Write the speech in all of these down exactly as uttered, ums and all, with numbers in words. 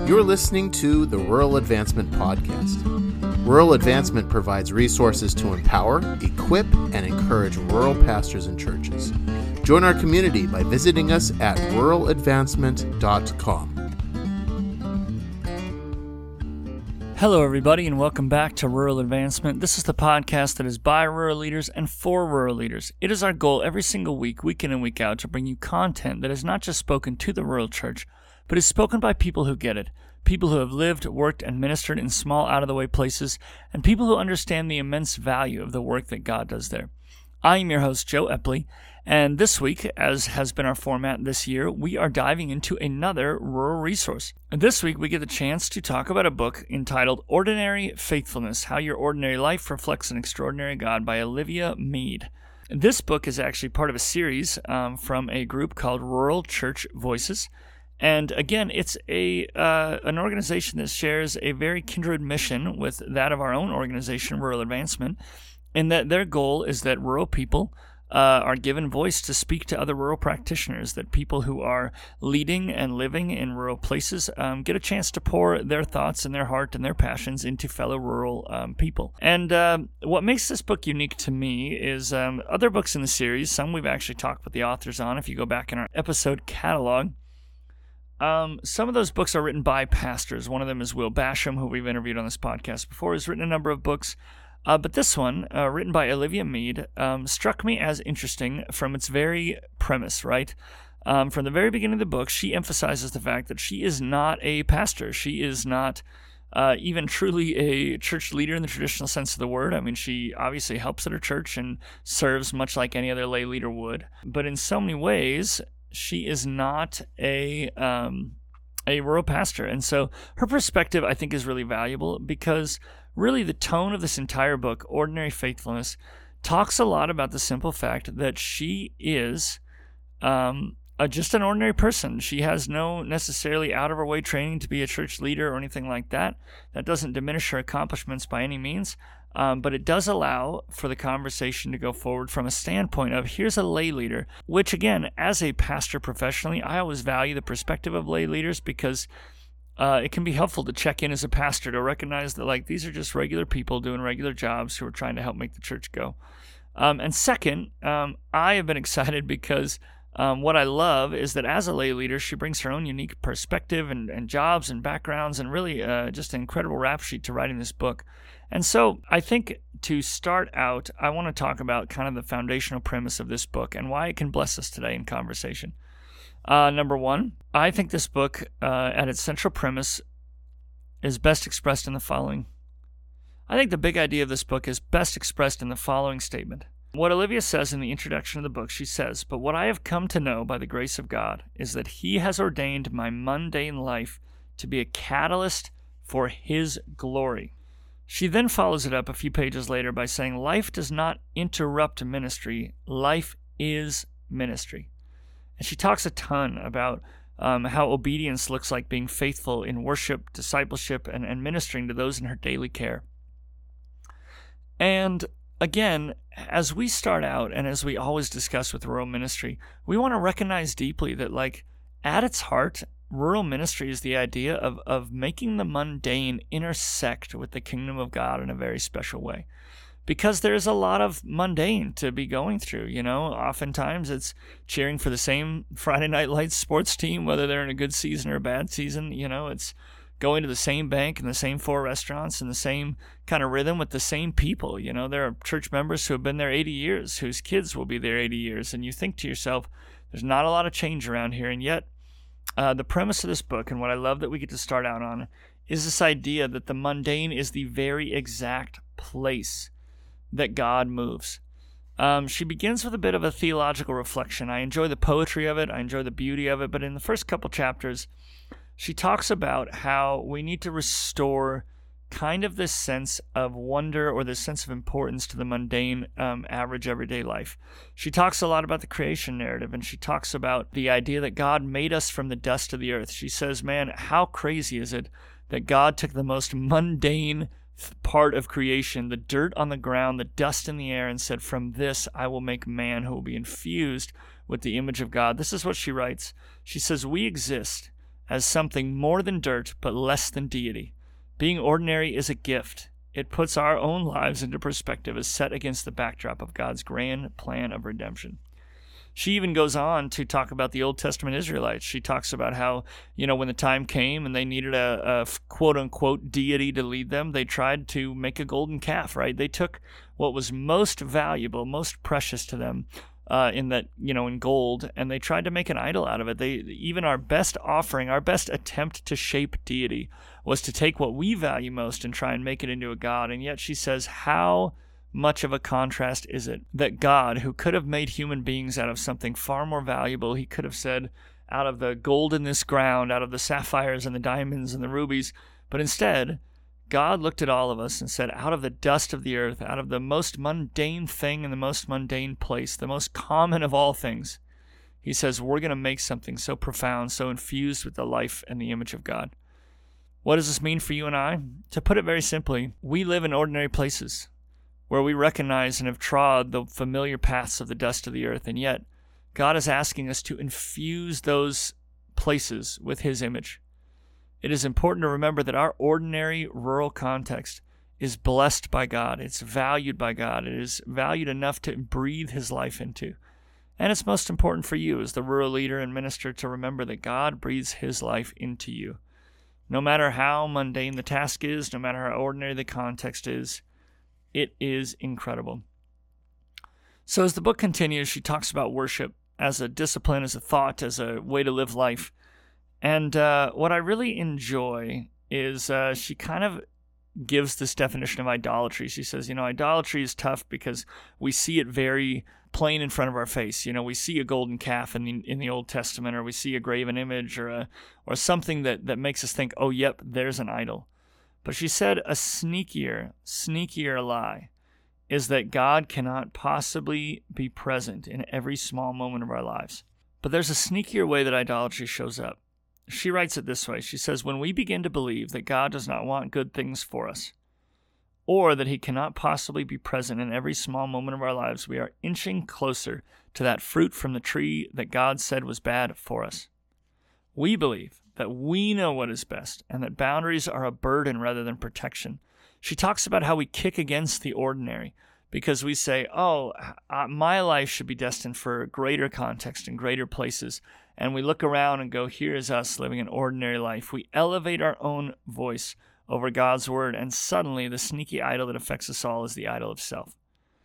You're listening to the Rural Advancement Podcast. Rural Advancement provides resources to empower, equip, and encourage rural pastors and churches. Join our community by visiting us at rural advancement dot com. Hello, everybody, and welcome back to Rural Advancement. This is the podcast that is by rural leaders and for rural leaders. It is our goal every single week, week in and week out, to bring you content that is not just spoken to the rural church, but is spoken by people who get it, people who have lived, worked, and ministered in small, out-of-the-way places, and people who understand the immense value of the work that God does there. I am your host, Joe Epley, and this week, as has been our format this year, we are diving into another rural resource. And this week, we get the chance to talk about a book entitled Ordinary Faithfulness, How Your Ordinary Life Reflects an Extraordinary God by Olivia Mead. This book is actually part of a series um, from a group called Rural Church Voices. And again, it's a uh, an organization that shares a very kindred mission with that of our own organization, Rural Advancement, in that their goal is that rural people uh, are given voice to speak to other rural practitioners, that people who are leading and living in rural places um, get a chance to pour their thoughts and their heart and their passions into fellow rural um, people. And uh, what makes this book unique to me is um, other books in the series, some we've actually talked with the authors on, if you go back in our episode catalog. Um, some of those books are written by pastors. One of them is Will Basham, who we've interviewed on this podcast before. He's written a number of books. Uh, but this one, uh, written by Olivia Mead, um, struck me as interesting from its very premise, right? Um, from the very beginning of the book, she emphasizes the fact that she is not a pastor. She is not uh, even truly a church leader in the traditional sense of the word. I mean, she obviously helps at her church and serves much like any other lay leader would. But in so many ways, she is not a um, a rural pastor. And so her perspective, I think, is really valuable because really the tone of this entire book, Ordinary Faithfulness, talks a lot about the simple fact that she is um, a, just an ordinary person. She has no necessarily out-of-her-way training to be a church leader or anything like that. That doesn't diminish her accomplishments by any means. Um, but it does allow for the conversation to go forward from a standpoint of here's a lay leader, which again, as a pastor professionally, I always value the perspective of lay leaders because uh, it can be helpful to check in as a pastor to recognize that like these are just regular people doing regular jobs who are trying to help make the church go. Um, and second, um, I have been excited because Um, what I love is that as a lay leader, she brings her own unique perspective and, and jobs and backgrounds and really uh, just an incredible rap sheet to writing this book. And so I think to start out, I want to talk about kind of the foundational premise of this book and why it can bless us today in conversation. Uh, number one, I think this book uh, at its central premise is best expressed in the following. I think the big idea of this book is best expressed in the following statement. What Olivia says in the introduction of the book, she says, "But what I have come to know by the grace of God is that He has ordained my mundane life to be a catalyst for His glory." She then follows it up a few pages later by saying, "Life does not interrupt ministry. Life is ministry." And she talks a ton about um, how obedience looks like being faithful in worship, discipleship, and, and ministering to those in her daily care. And again, as we start out, and as we always discuss with rural ministry, we want to recognize deeply that, like, at its heart, rural ministry is the idea of, of making the mundane intersect with the kingdom of God in a very special way. Because there's a lot of mundane to be going through, you know. Oftentimes it's cheering for the same Friday Night Lights sports team, whether they're in a good season or a bad season, you know. It's going to the same bank and the same four restaurants and the same kind of rhythm with the same people. You know, there are church members who have been there eighty years, whose kids will be there eighty years. And you think to yourself, there's not a lot of change around here. And yet, uh, the premise of this book, and what I love that we get to start out on, is this idea that the mundane is the very exact place that God moves. Um, she begins with a bit of a theological reflection. I enjoy the poetry of it. I enjoy the beauty of it. But in the first couple chapters, she talks about how we need to restore kind of this sense of wonder or this sense of importance to the mundane, um, average, everyday life. She talks a lot about the creation narrative, and she talks about the idea that God made us from the dust of the earth. She says, man, how crazy is it that God took the most mundane part of creation, the dirt on the ground, the dust in the air, and said, from this I will make man who will be infused with the image of God. This is what she writes. She says, we exist as something more than dirt but less than deity. Being ordinary is a gift. It puts our own lives into perspective as set against the backdrop of God's grand plan of redemption. She even goes on to talk about the Old Testament Israelites. She talks about how, you know, when the time came and they needed a, a quote-unquote deity to lead them, they tried to make a golden calf, right? They took what was most valuable, most precious to them, uh, in that, you know, in gold, and they tried to make an idol out of it. They even our best offering, our best attempt to shape deity was to take what we value most and try and make it into a god. And yet she says, how much of a contrast is it that God, who could have made human beings out of something far more valuable, he could have said, out of the gold in this ground, out of the sapphires and the diamonds and the rubies, but instead, God looked at all of us and said, out of the dust of the earth, out of the most mundane thing in the most mundane place, the most common of all things, he says, we're going to make something so profound, so infused with the life and the image of God. What does this mean for you and I? To put it very simply, we live in ordinary places, where we recognize and have trod the familiar paths of the dust of the earth, and yet God is asking us to infuse those places with his image. It is important to remember that our ordinary rural context is blessed by God. It's valued by God. It is valued enough to breathe his life into. And it's most important for you as the rural leader and minister to remember that God breathes his life into you. No matter how mundane the task is, no matter how ordinary the context is, it is incredible. So as the book continues, she talks about worship as a discipline, as a thought, as a way to live life. And uh, what I really enjoy is uh, she kind of gives this definition of idolatry. She says, you know, idolatry is tough because we see it very plain in front of our face. You know, we see a golden calf in the in the Old Testament, or we see a graven image, or a or something that, that makes us think, oh, yep, there's an idol. But she said a sneakier, sneakier lie is that God cannot possibly be present in every small moment of our lives. But there's a sneakier way that idolatry shows up. She writes it this way. She says, when we begin to believe that God does not want good things for us, or that he cannot possibly be present in every small moment of our lives, we are inching closer to that fruit from the tree that God said was bad for us. We believe that we know what is best, and that boundaries are a burden rather than protection. She talks about how we kick against the ordinary, because we say, oh, uh, my life should be destined for greater context and greater places. And we look around and go, here is us living an ordinary life. We elevate our own voice over God's word, and suddenly the sneaky idol that affects us all is the idol of self.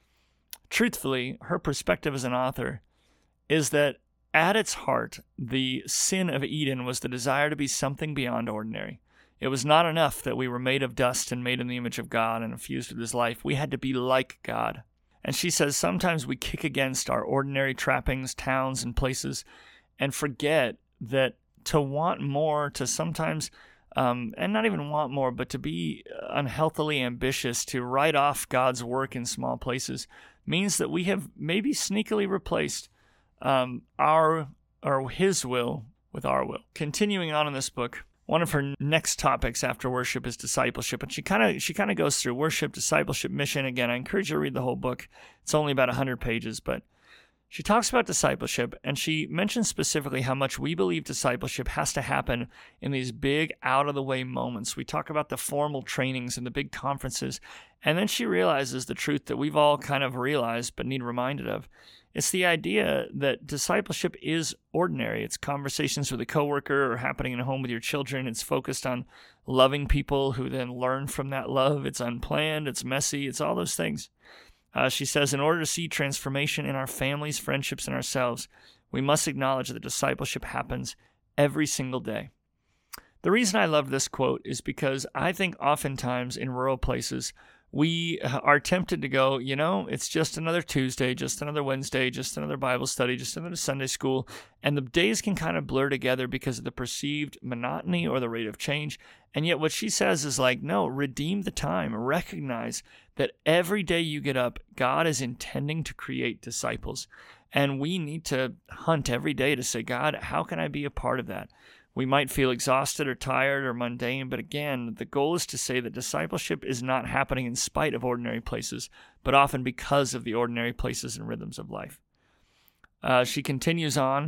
Truthfully, her perspective as an author is that at its heart, the sin of Eden was the desire to be something beyond ordinary. It was not enough that we were made of dust and made in the image of God and infused with his life. We had to be like God. And she says sometimes we kick against our ordinary trappings, towns, and places, and forget that to want more, to sometimes, um, and not even want more, but to be unhealthily ambitious, to write off God's work in small places, means that we have maybe sneakily replaced um, our or his will with our will. Continuing on in this book, one of her next topics after worship is discipleship, and she kind of she kind of goes through worship, discipleship, mission. Again, I encourage you to read the whole book. It's only about one hundred pages, but she talks about discipleship, and she mentions specifically how much we believe discipleship has to happen in these big, out-of-the-way moments. We talk about the formal trainings and the big conferences, and then she realizes the truth that we've all kind of realized but need reminded of. It's the idea that discipleship is ordinary. It's conversations with a coworker or happening in a home with your children. It's focused on loving people who then learn from that love. It's unplanned. It's messy. It's all those things. Uh, she says, in order to see transformation in our families, friendships, and ourselves, we must acknowledge that discipleship happens every single day. The reason I love this quote is because I think oftentimes in rural places, we are tempted to go, you know, it's just another Tuesday, just another Wednesday, just another Bible study, just another Sunday school, and the days can kind of blur together because of the perceived monotony or the rate of change. And yet what she says is like, no, redeem the time. Recognize that every day you get up, God is intending to create disciples. And we need to hunt every day to say, God, how can I be a part of that? We might feel exhausted or tired or mundane, but again, the goal is to say that discipleship is not happening in spite of ordinary places, but often because of the ordinary places and rhythms of life. Uh, she continues on,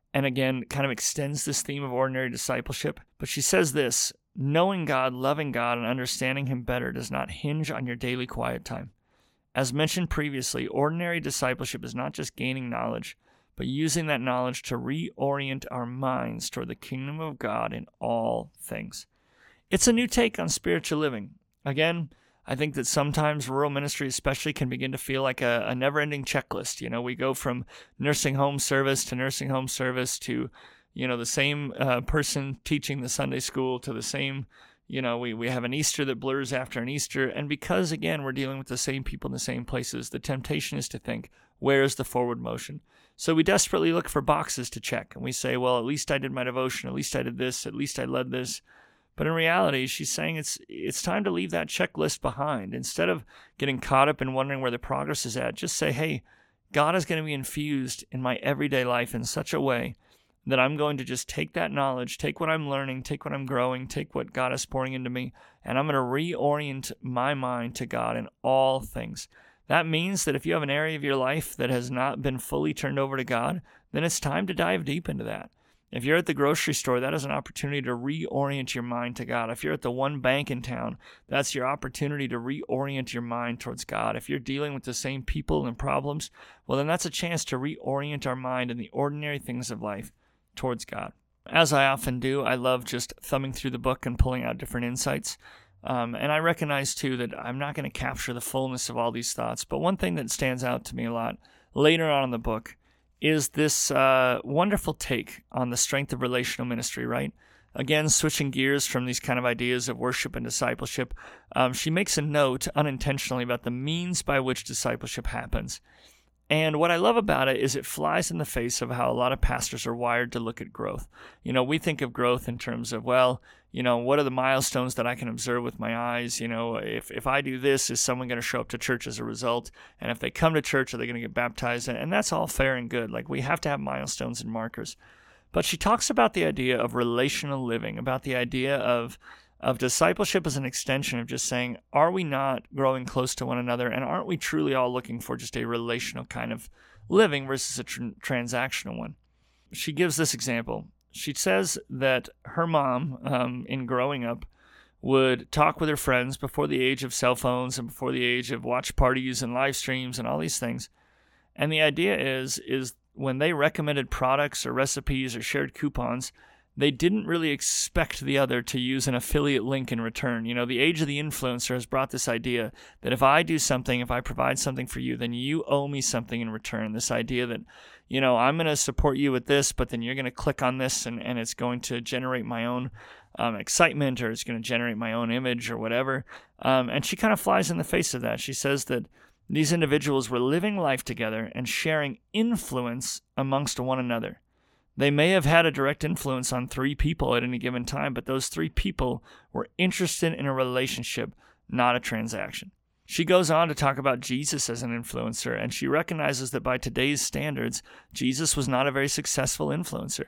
and again, kind of extends this theme of ordinary discipleship. But she says this: knowing God, loving God, and understanding Him better does not hinge on your daily quiet time. As mentioned previously, ordinary discipleship is not just gaining knowledge, but using that knowledge to reorient our minds toward the kingdom of God in all things. It's a new take on spiritual living. Again, I think that sometimes rural ministry especially can begin to feel like a, a never-ending checklist. You know, we go from nursing home service to nursing home service to, you know, the same uh, person teaching the Sunday school to the same, you know, we, we have an Easter that blurs after an Easter. And because, again, we're dealing with the same people in the same places, the temptation is to think, where's the forward motion? So we desperately look for boxes to check. And we say, well, at least I did my devotion. At least I did this. At least I led this. But in reality, she's saying it's it's time to leave that checklist behind. Instead of getting caught up in wondering where the progress is at, just say, hey, God is going to be infused in my everyday life in such a way that I'm going to just take that knowledge, take what I'm learning, take what I'm growing, take what God is pouring into me, and I'm going to reorient my mind to God in all things. That means that if you have an area of your life that has not been fully turned over to God, then it's time to dive deep into that. If you're at the grocery store, that is an opportunity to reorient your mind to God. If you're at the one bank in town, that's your opportunity to reorient your mind towards God. If you're dealing with the same people and problems, well, then that's a chance to reorient our mind in the ordinary things of life towards God. As I often do, I love just thumbing through the book and pulling out different insights. Um, and I recognize, too, that I'm not going to capture the fullness of all these thoughts. But one thing that stands out to me a lot later on in the book is this uh, wonderful take on the strength of relational ministry, right? Again, switching gears from these kind of ideas of worship and discipleship, um, she makes a note unintentionally about the means by which discipleship happens. And what I love about it is it flies in the face of how a lot of pastors are wired to look at growth. You know, we think of growth in terms of, well, you know, what are the milestones that I can observe with my eyes? You know, if, if I do this, is someone going to show up to church as a result? And if they come to church, are they going to get baptized? And that's all fair and good. Like, we have to have milestones and markers. But she talks about the idea of relational living, about the idea of of discipleship as an extension of just saying, are we not growing close to one another? And aren't we truly all looking for just a relational kind of living versus a tr- transactional one? She gives this example. She says that her mom, um, in growing up, would talk with her friends before the age of cell phones and before the age of watch parties and live streams and all these things. And the idea is, is when they recommended products or recipes or shared coupons, they didn't really expect the other to use an affiliate link in return. You know, the age of the influencer has brought this idea that if I do something, if I provide something for you, then you owe me something in return. This idea that, you know, I'm going to support you with this, but then you're going to click on this and, and it's going to generate my own um, excitement, or it's going to generate my own image or whatever. Um, and she kind of flies in the face of that. She says that these individuals were living life together and sharing influence amongst one another. They may have had a direct influence on three people at any given time, but those three people were interested in a relationship, not a transaction. She goes on to talk about Jesus as an influencer, and she recognizes that by today's standards, Jesus was not a very successful influencer.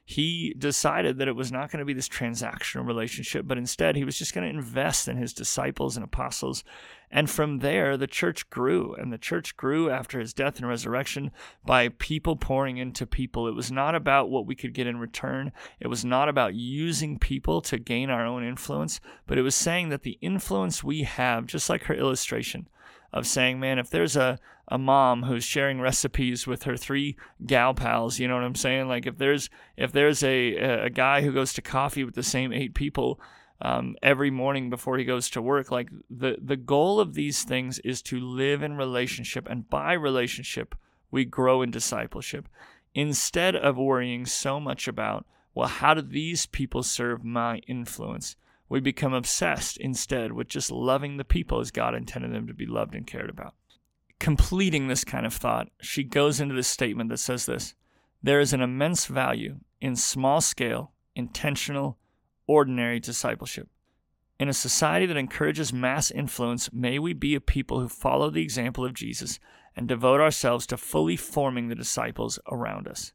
He decided that it was not going to be this transactional relationship, but instead he was just going to invest in his disciples and apostles. And from there, the church grew, and the church grew after his death and resurrection by people pouring into people. It was not about what we could get in return. It was not about using people to gain our own influence, but it was saying that the influence we have, just like her illustration of saying, man, if there's a, a mom who's sharing recipes with her three gal pals, you know what I'm saying? Like if there's if there's a, a guy who goes to coffee with the same eight people um, every morning before he goes to work, like the, the goal of these things is to live in relationship, and by relationship, we grow in discipleship. Instead of worrying so much about, well, how do these people serve my influence? We become obsessed instead with just loving the people as God intended them to be loved and cared about. Completing this kind of thought, she goes into this statement that says this: there is an immense value in small-scale, intentional, ordinary discipleship. In a society that encourages mass influence, may we be a people who follow the example of Jesus and devote ourselves to fully forming the disciples around us.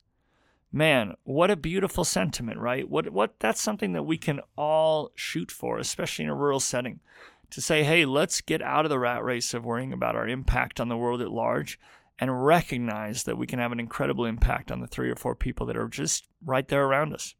Man, what a beautiful sentiment, right? What what that's something that we can all shoot for, especially in a rural setting. To say, hey, let's get out of the rat race of worrying about our impact on the world at large and recognize that we can have an incredible impact on the three or four people that are just right there around us.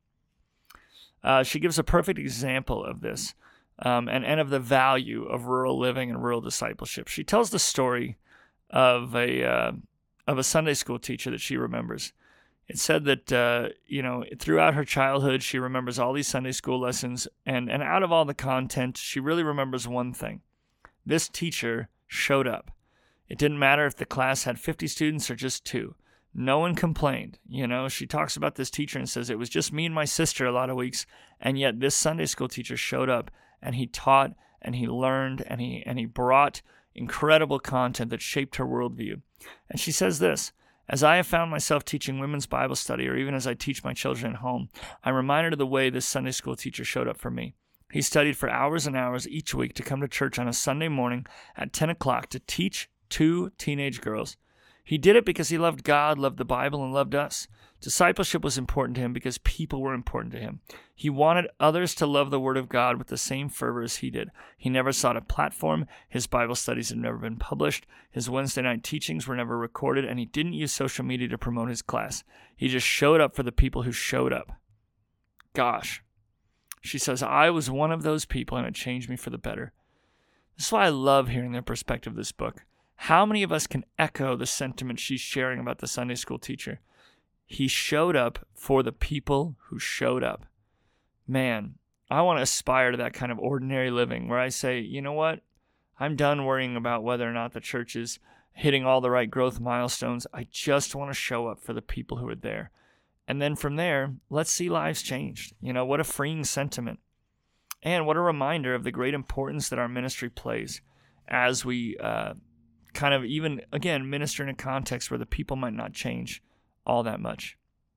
Uh, she gives a perfect example of this um, and, and of the value of rural living and rural discipleship. She tells the story of a uh, of a Sunday school teacher that she remembers. It said that, uh, you know, throughout her childhood, she remembers all these Sunday school lessons, and, and out of all the content, she really remembers one thing. This teacher showed up. It didn't matter if the class had fifty students or just two. No one complained. You know, she talks about this teacher and says, it was just me and my sister a lot of weeks, and yet this Sunday school teacher showed up, and he taught, and he learned, and he and he brought incredible content that shaped her worldview. And she says this, as I have found myself teaching women's Bible study, or even as I teach my children at home, I'm reminded of the way this Sunday school teacher showed up for me. He studied for hours and hours each week to come to church on a Sunday morning at ten o'clock to teach two teenage girls. He did it because he loved God, loved the Bible, and loved us. Discipleship was important to him because people were important to him. He wanted others to love the Word of God with the same fervor as he did. He never sought a platform. His Bible studies had never been published. His Wednesday night teachings were never recorded, and he didn't use social media to promote his class. He just showed up for the people who showed up. Gosh. She says, I was one of those people, and it changed me for the better. This is why I love hearing the perspective of this book. How many of us can echo the sentiment she's sharing about the Sunday school teacher? He showed up for the people who showed up. Man, I want to aspire to that kind of ordinary living where I say, you know what? I'm done worrying about whether or not the church is hitting all the right growth milestones. I just want to show up for the people who are there. And then from there, let's see lives changed. You know, what a freeing sentiment. And what a reminder of the great importance that our ministry plays as we uh, kind of even, again, minister in a context where the people might not change all that much.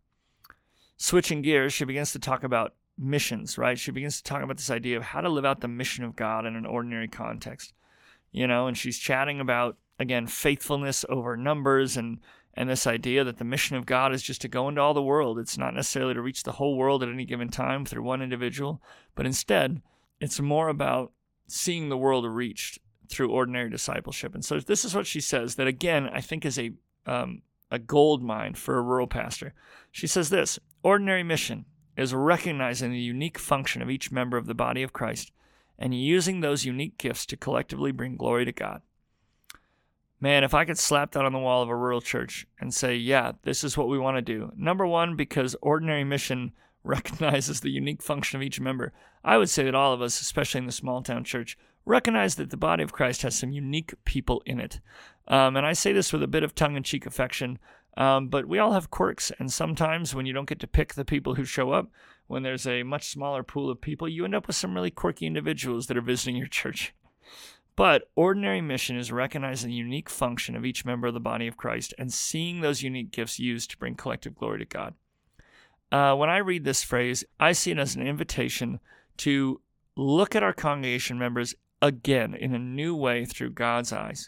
Switching gears, she begins to talk about missions, right? She begins to talk about this idea of how to live out the mission of God in an ordinary context. You know, and she's chatting about, again, faithfulness over numbers and and this idea that the mission of God is just to go into all the world. It's not necessarily to reach the whole world at any given time through one individual, but instead, it's more about seeing the world reached through ordinary discipleship. And so this is what she says that, again, I think is a um, a gold mine for a rural pastor. She says this, ordinary mission is recognizing the unique function of each member of the body of Christ and using those unique gifts to collectively bring glory to God. Man, if I could slap that on the wall of a rural church and say, yeah, this is what we want to do. Number one, because ordinary mission recognizes the unique function of each member. I would say that all of us, especially in the small town church, recognize that the body of Christ has some unique people in it. Um, and I say this with a bit of tongue-in-cheek affection, um, but we all have quirks. And sometimes when you don't get to pick the people who show up, when there's a much smaller pool of people, you end up with some really quirky individuals that are visiting your church. But ordinary mission is recognizing the unique function of each member of the body of Christ and seeing those unique gifts used to bring collective glory to God. Uh, when I read this phrase, I see it as an invitation to look at our congregation members again in a new way through God's eyes,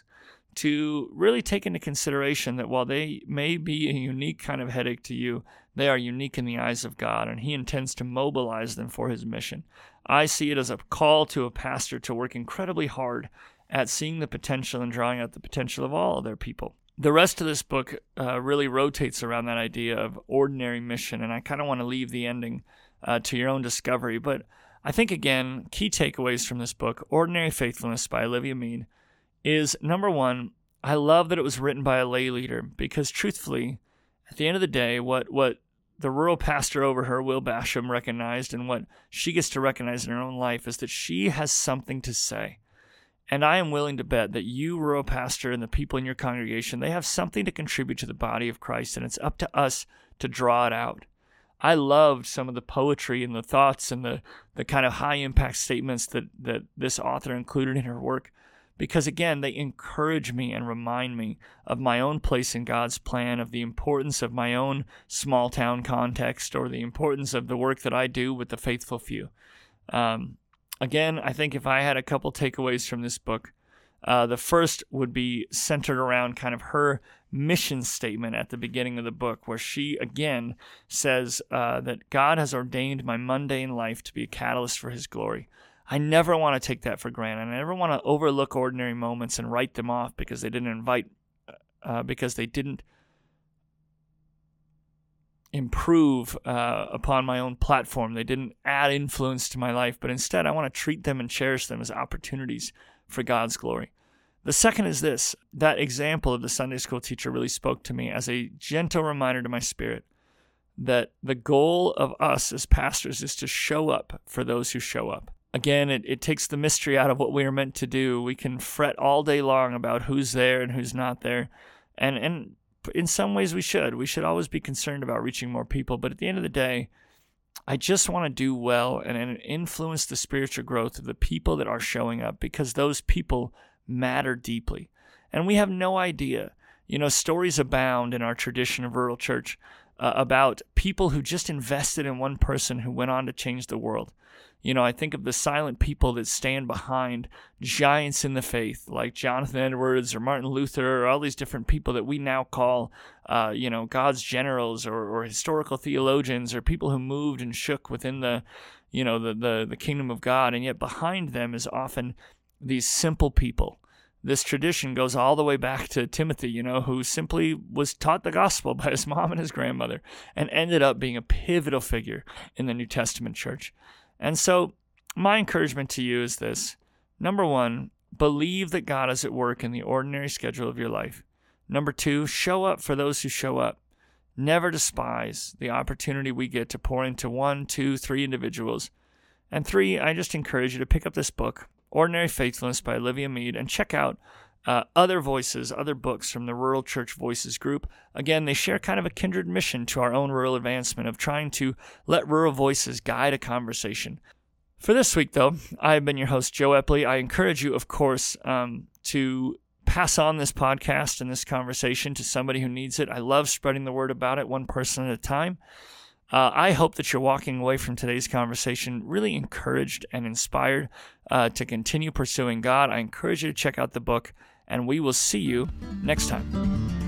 to really take into consideration that while they may be a unique kind of headache to you, they are unique in the eyes of God, and He intends to mobilize them for His mission. I see it as a call to a pastor to work incredibly hard at seeing the potential and drawing out the potential of all of their people. The rest of this book uh, really rotates around that idea of ordinary mission, and I kind of want to leave the ending uh, to your own discovery. But I think, again, key takeaways from this book, Ordinary Faithfulness by Olivia Mead, is, number one, I love that it was written by a lay leader because, truthfully, at the end of the day, what what the rural pastor over her, Will Basham, recognized and what she gets to recognize in her own life is that she has something to say. And I am willing to bet that you, rural pastor, and the people in your congregation, they have something to contribute to the body of Christ, and it's up to us to draw it out. I loved some of the poetry and the thoughts and the, the kind of high-impact statements that, that this author included in her work because, again, they encourage me and remind me of my own place in God's plan, of the importance of my own small-town context or the importance of the work that I do with the faithful few. Um, again, I think if I had a couple takeaways from this book, uh, the first would be centered around kind of her mission statement at the beginning of the book, where she, again, says uh, that God has ordained my mundane life to be a catalyst for His glory. I never want to take that for granted. I never want to overlook ordinary moments and write them off because they didn't invite uh, because they didn't improve uh, upon my own platform. They didn't add influence to my life, but instead I want to treat them and cherish them as opportunities for God's glory. The second is this: that example of the Sunday school teacher really spoke to me as a gentle reminder to my spirit that the goal of us as pastors is to show up for those who show up. Again, it, it takes the mystery out of what we are meant to do. We can fret all day long about who's there and who's not there. And and in some ways we should. We should always be concerned about reaching more people. But at the end of the day, I just want to do well and, and influence the spiritual growth of the people that are showing up, because those people matter deeply. And we have no idea. You know, stories abound in our tradition of rural church uh, about people who just invested in one person who went on to change the world. You know, I think of the silent people that stand behind giants in the faith, like Jonathan Edwards or Martin Luther, or all these different people that we now call, uh, you know, God's generals, or, or historical theologians, or people who moved and shook within the, you know, the, the, the kingdom of God. And yet behind them is often these simple people. This tradition goes all the way back to Timothy, you know, who simply was taught the gospel by his mom and his grandmother and ended up being a pivotal figure in the New Testament church. And so my encouragement to you is this. Number one, believe that God is at work in the ordinary schedule of your life. Number two, show up for those who show up. Never despise the opportunity we get to pour into one, two, three individuals. And three, I just encourage you to pick up this book, Ordinary Faithfulness by Olivia Mead, and check out uh, other voices, other books from the Rural Church Voices group. Again, they share kind of a kindred mission to our own rural advancement of trying to let rural voices guide a conversation. For this week, though, I've been your host, Joe Epley. I encourage you, of course, um, to pass on this podcast and this conversation to somebody who needs it. I love spreading the word about it, one person at a time. Uh, I hope that you're walking away from today's conversation really encouraged and inspired uh, to continue pursuing God. I encourage you to check out the book, and we will see you next time.